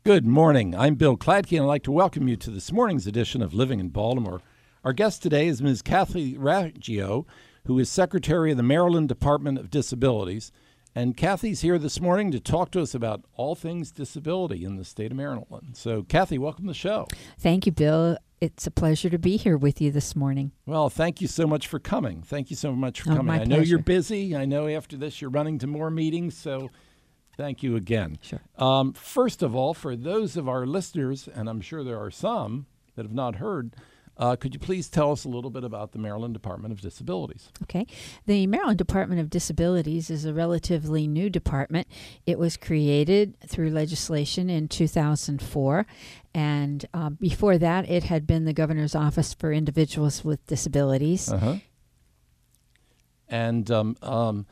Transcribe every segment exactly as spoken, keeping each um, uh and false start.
Good morning. I'm Bill Kladke, and I'd like to welcome you to this morning's edition of Living in Baltimore. Our guest today is Miz Kathy Raggio, who is Secretary of the Maryland Department of Disabilities. And Kathy's here this morning to talk to us about all things disability in the state of Maryland. So, Kathy, welcome to the show. Thank you, Bill. It's a pleasure to be here with you this morning. Well, thank you so much for coming. Thank you so much for Oh, coming. my I know pleasure. you're busy. I know after this you're running to more meetings, so thank you again. Sure. Um, first of all, for those of our listeners, and I'm sure there are some that have not heard, uh, could you please tell us a little bit about the Maryland Department of Disabilities? Okay. The Maryland Department of Disabilities is a relatively new department. It was created through legislation in two thousand four, and uh, before that, it had been the Governor's Office for Individuals with Disabilities. Uh-huh. And um, um,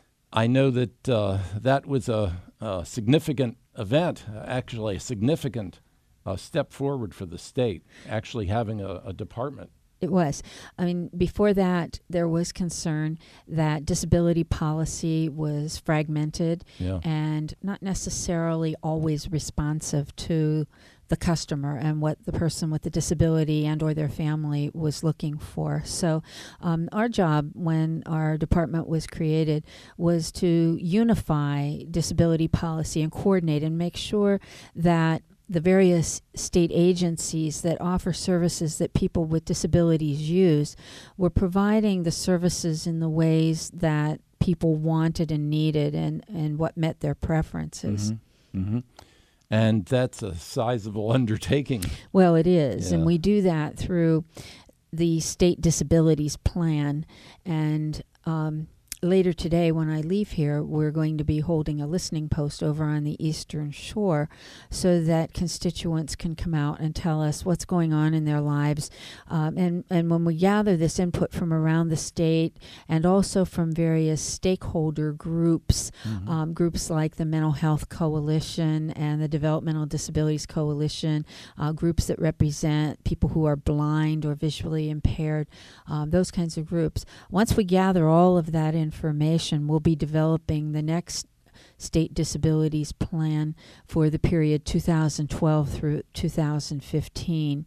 I know that uh, that was a, a significant event, actually a significant uh, step forward for the state, actually having a, a department. It was. I mean, before that, there was concern that disability policy was fragmented Yeah. and not necessarily always responsive to the customer and what the person with the disability and or their family was looking for. So um, our job when our department was created was to unify disability policy and coordinate and make sure that the various state agencies that offer services that people with disabilities use were providing the services in the ways that people wanted and needed and, and what met their preferences. Mm-hmm. Mm-hmm. And that's a sizable undertaking. Well, it is. Yeah. And we do that through the state disabilities plan. And um, later today, when I leave here, we're going to be holding a listening post over on the Eastern Shore so that constituents can come out and tell us what's going on in their lives. Um, and, and when we gather this input from around the state and also from various stakeholder groups, Mm-hmm. um, groups like the Mental Health Coalition and the Developmental Disabilities Coalition, uh, groups that represent people who are blind or visually impaired, um, those kinds of groups. Once we gather all of that information, we'll be developing the next state disabilities plan for the period two thousand twelve through two thousand fifteen.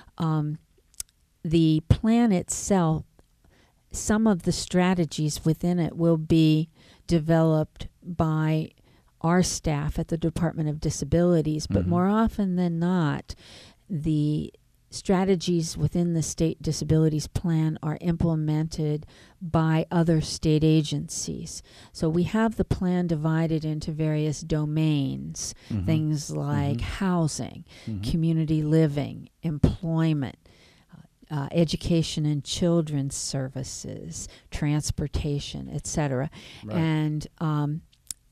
Um, the plan itself, some of the strategies within it will be developed by our staff at the Department of Disabilities, but Mhm. more often than not, the strategies within the state disabilities plan are implemented by other state agencies. So we have the plan divided into various domains, Mhm. things like Mhm. housing, Mhm. community living, employment, uh, education and children's services, transportation, et cetera. Right. And um,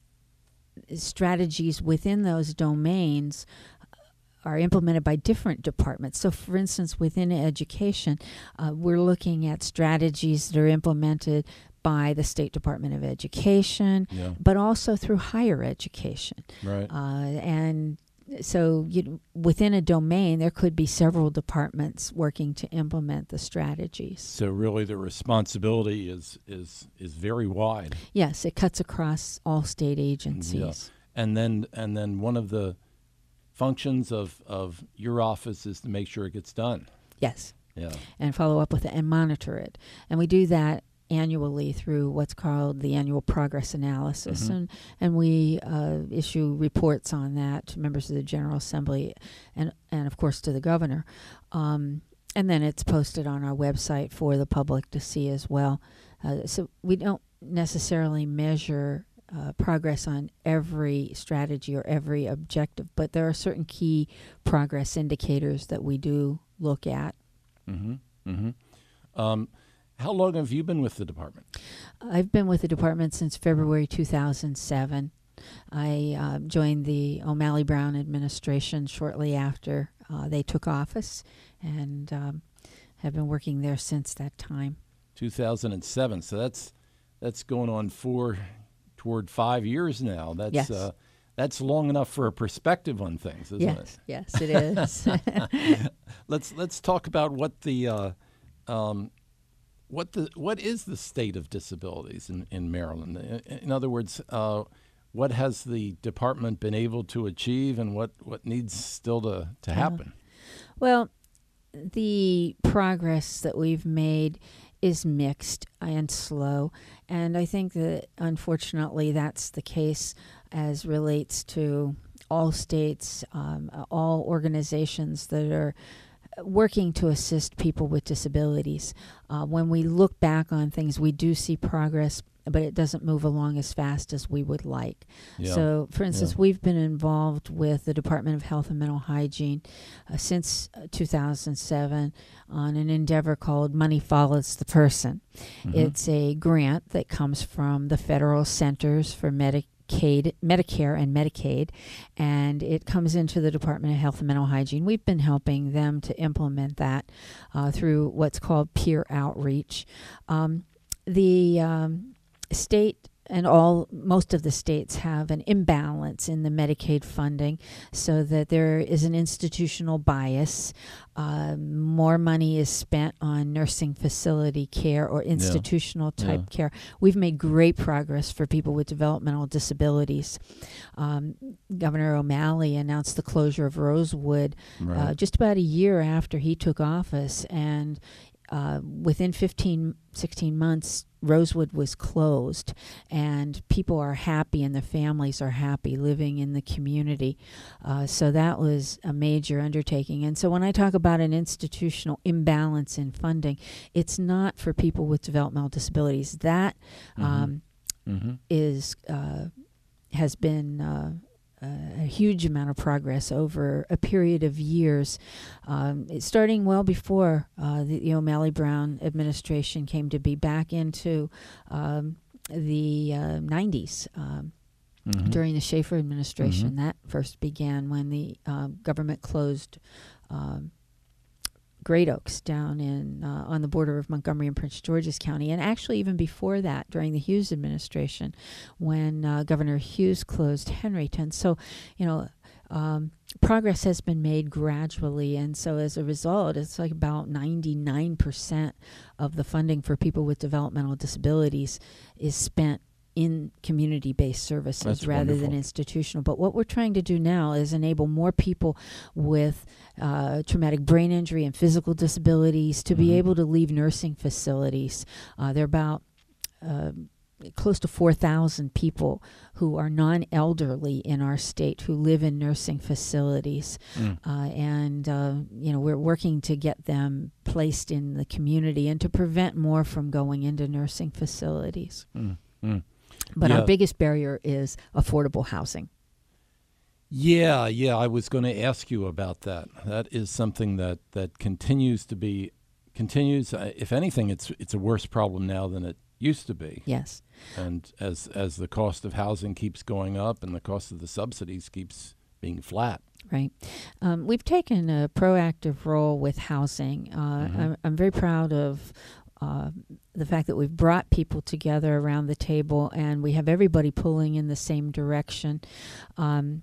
strategies within those domains are implemented by different departments. So, for instance, within education, uh, we're looking at strategies that are implemented by the State Department of Education, Yeah. but also through higher education. Right. Uh, and so you, within a domain, there could be several departments working to implement the strategies. So really the responsibility is is is very wide. Yes, it cuts across all state agencies. And then and then one of the functions of, of your office is to make sure it gets done. Yes, Yeah. and follow up with it and monitor it. And we do that annually through what's called the annual progress analysis. Mhm. And, and we uh, issue reports on that to members of the General Assembly and, and of course, to the governor. Um, and then it's posted on our website for the public to see as well. Uh, so we don't necessarily measure uh, progress on every strategy or every objective, but there are certain key progress indicators that we do look at. Mm-hmm. Mm-hmm. Um, how long have you been with the department? I've been with the department since February two thousand seven. I uh, joined the O'Malley Brown administration shortly after uh, they took office and um, have been working there since that time. two thousand seven. So that's that's going on four toward five years now. That's Yes. uh, that's long enough for a perspective on things, isn't Yes, yes, it is. it? let's let's talk about what the uh, um, what the what is the state of disabilities in, in Maryland? In, in other words, uh, what has the department been able to achieve, and what, what needs still to, to happen? Well, the progress that we've made is mixed and slow, and I think that unfortunately that's the case as relates to all states, um, all organizations that are working to assist people with disabilities. Uh, when we look back on things, we do see progress, but it doesn't move along as fast as we would like. Yeah. So, for instance, Yeah. we've been involved with the Department of Health and Mental Hygiene uh, since uh, two thousand seven on an endeavor called Money Follows the Person. Mhm. It's a grant that comes from the Federal Centers for Medicaid, Medicare and Medicaid, and it comes into the Department of Health and Mental Hygiene. We've been helping them to implement that uh, through what's called peer outreach. Um, the um, state and all most of the states have an imbalance in the Medicaid funding, so that there is an institutional bias. Uh, more money is spent on nursing facility care or institutional type Yeah. care. We've made great progress for people with developmental disabilities. Um, Governor O'Malley announced the closure of Rosewood Right. uh, just about a year after he took office, and uh, within fifteen, sixteen months, Rosewood was closed, and people are happy and their families are happy living in the community. Uh, so that was a major undertaking. And so when I talk about an institutional imbalance in funding, it's not for people with developmental disabilities. That Mhm. um, Mm-hmm. is uh, has been uh, a huge amount of progress over a period of years, um, it's starting well before uh, the, the O'Malley Brown administration came to be, back into um, the uh, nineties. Um, Mhm. During the Schaefer administration, Mhm. that first began when the uh, government closed um, Great Oaks down in uh, on the border of Montgomery and Prince George's County, and actually even before that, during the Hughes administration, when uh, Governor Hughes closed Henryton. So, you know, um, progress has been made gradually, and so as a result, it's like about ninety-nine percent of the funding for people with developmental disabilities is spent in community-based services That's rather wonderful. than institutional. But what we're trying to do now is enable more people with uh, traumatic brain injury and physical disabilities to Mhm. be able to leave nursing facilities. Uh, there are about uh, close to four thousand people who are non-elderly in our state who live in nursing facilities. Mm. Uh, and, uh, you know, we're working to get them placed in the community and to prevent more from going into nursing facilities. Mm. Mm. But Yeah. our biggest barrier is affordable housing. Yeah, yeah, I was going to ask you about that. That is something that, that continues to be, continues, uh, if anything, it's it's a worse problem now than it used to be. Yes. And as as the cost of housing keeps going up and the cost of the subsidies keeps being flat. Right. Um, we've taken a proactive role with housing. Uh, Mhm. I'm, I'm very proud of uh, the fact that we've brought people together around the table and we have everybody pulling in the same direction. Um,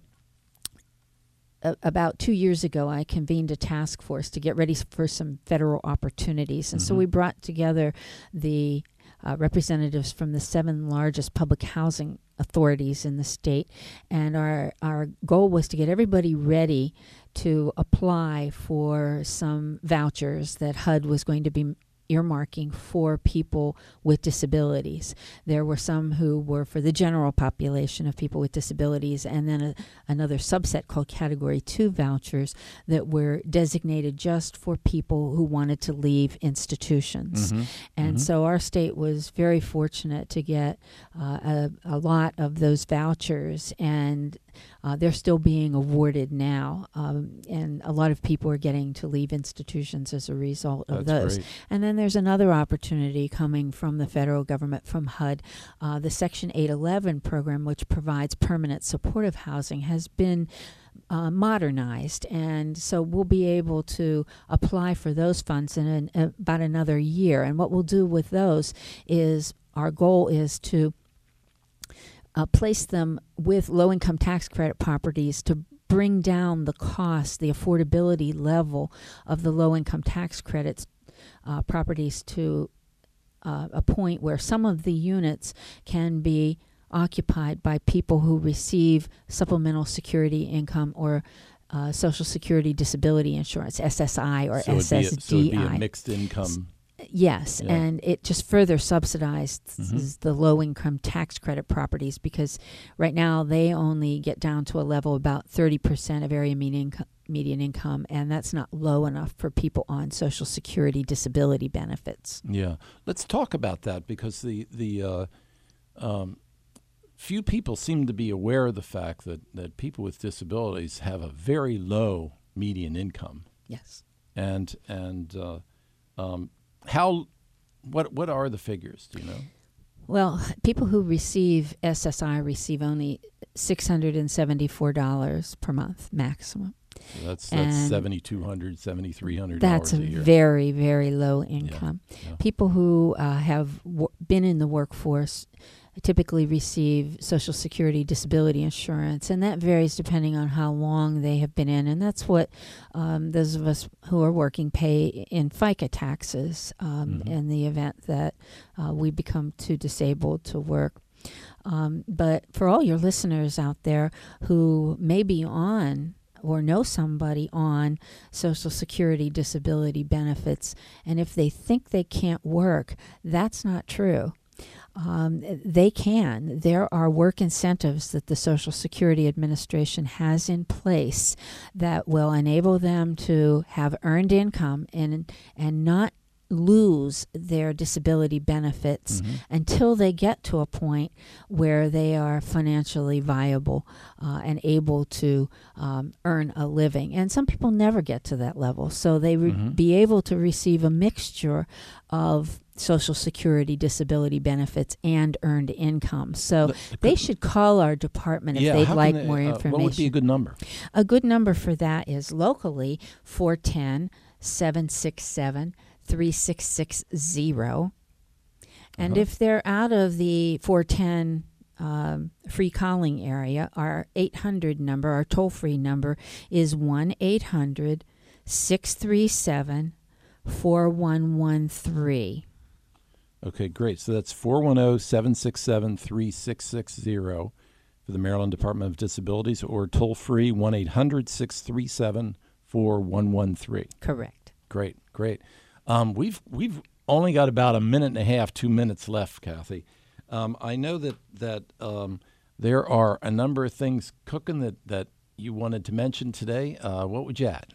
a- about two years ago, I convened a task force to get ready s- for some federal opportunities. And so Mhm. we brought together the uh, representatives from the seven largest public housing authorities in the state. And our, our goal was to get everybody ready to apply for some vouchers that H U D was going to be earmarking for people with disabilities. There were some who were for the general population of people with disabilities, and then a, another subset called Category two vouchers that were designated just for people who wanted to leave institutions. Mhm. And Mhm. so our state was very fortunate to get uh, a, a lot of those vouchers, and uh, they're still being awarded now. Um, and a lot of people are getting to leave institutions as a result of That's those. great. And then there's another opportunity coming from the federal government, from H U D. Uh, the Section eight eleven program, which provides permanent supportive housing, has been uh, modernized. And so we'll be able to apply for those funds in an, about another year. And what we'll do with those is, our goal is to uh, place them with low-income tax credit properties to bring down the cost, the affordability level of the low-income tax credits uh, properties to uh, a point where some of the units can be occupied by people who receive supplemental security income or uh, Social Security Disability Insurance, S S I or so S S D I. It'd be a, so it'd be a mixed income. Yes, Yeah. and it just further subsidizes Mhm. the low-income tax credit properties because right now they only get down to a level about thirty percent of area median income, median income, and that's not low enough for people on Social Security disability benefits. Yeah, let's talk about that because the the uh, um, few people seem to be aware of the fact that that people with disabilities have a very low median income, Yes. and and uh, um, how what what are the figures? Do you know? Well, people who receive S S I receive only six hundred seventy-four dollars per month maximum. So that's that's And seventy two hundred, seventy three hundred That's dollars a a year. very, very low income. yeah. People who uh, have w- been in the workforce typically receive Social Security disability insurance, and that varies depending on how long they have been in. And that's what um, those of us who are working pay in FICA taxes um, Mhm. in the event that uh, we become too disabled to work. Um, but for all your listeners out there who may be on or know somebody on Social Security disability benefits, and if they think they can't work, that's not true. Um, they can. There are work incentives that the Social Security Administration has in place that will enable them to have earned income and and not lose their disability benefits Mhm. until they get to a point where they are financially viable uh, and able to um, earn a living. And some people never get to that level, so they would Mhm. be able to receive a mixture of Social Security disability benefits and earned income. So But- they should call our department if yeah, they'd how can like they- more uh, information. What would be a good number? A good number for that is locally four one zero, seven six seven, three six six zero. And Uh-huh. if they're out of the four ten um, free calling area, our eight hundred number, our toll-free number, is one eight hundred, six three seven, four one one three. Okay, great. So that's four one zero, seven six seven, three six six zero for the Maryland Department of Disabilities, or toll-free one eight hundred, six three seven, four one one three. Correct. Great, great. Um, we've we've only got about a minute and a half, two minutes left, Kathy. Um, I know that that um, there are a number of things cooking that, that you wanted to mention today. Uh, what would you add?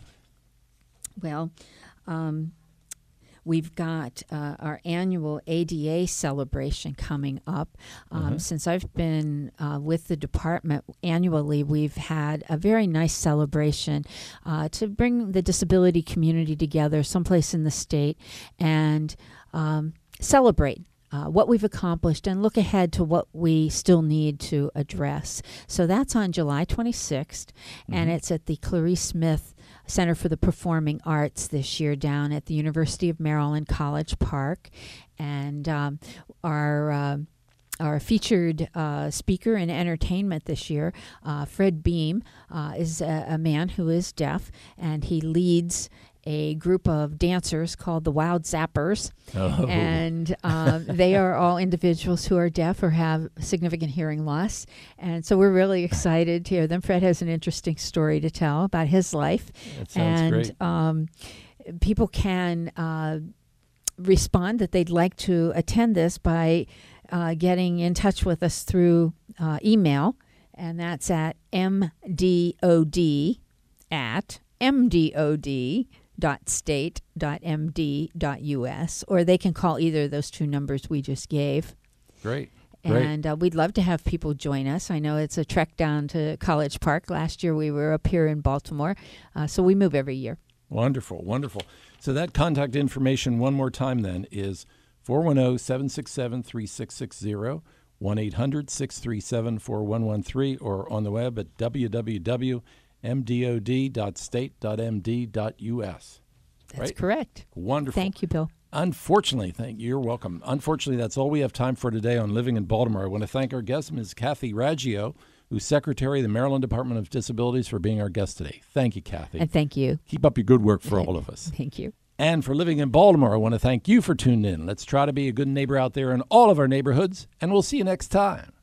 Well, um, we've got uh, our annual A D A celebration coming up. Um, Mhm. Since I've been uh, with the department annually, we've had a very nice celebration uh, to bring the disability community together someplace in the state and um, celebrate Uh, what we've accomplished and look ahead to what we still need to address. So that's on July twenty-sixth, and Mhm. it's at the Clarice Smith Center for the Performing Arts this year down at the University of Maryland College Park. And um, our uh, our featured uh, speaker in entertainment this year, uh, Fred Beam, uh, is a, a man who is deaf, and he leads a group of dancers called the Wild Zappers. Oh. And um, they are all individuals who are deaf or have significant hearing loss. And so we're really excited to hear them. Fred has an interesting story to tell about his life. That sounds and great. Um, people can uh, respond that they'd like to attend this by uh, getting in touch with us through uh, email. And that's at M D O D at M D O D dot state dot M D dot U S, or they can call either of those two numbers we just gave. Great. Great. And uh, we'd love to have people join us. I know it's a trek down to College Park. Last year we were up here in Baltimore, uh, so we move every year. Wonderful, wonderful. So that contact information one more time then is four one zero, seven six seven, three six six zero, one eight hundred, six three seven, four one one three, or on the web at w w w dot m d o d dot state dot m d dot u s. That's Right? correct. Wonderful. Thank you, Bill. Unfortunately, thank you. You're welcome. Unfortunately, that's all we have time for today on Living in Baltimore. I want to thank our guest, Miz Kathy Raggio, who's Secretary of the Maryland Department of Disabilities, for being our guest today. Thank you, Kathy. And thank you. Keep up your good work for all of us. Thank you. And for Living in Baltimore, I want to thank you for tuning in. Let's try to be a good neighbor out there in all of our neighborhoods, and we'll see you next time.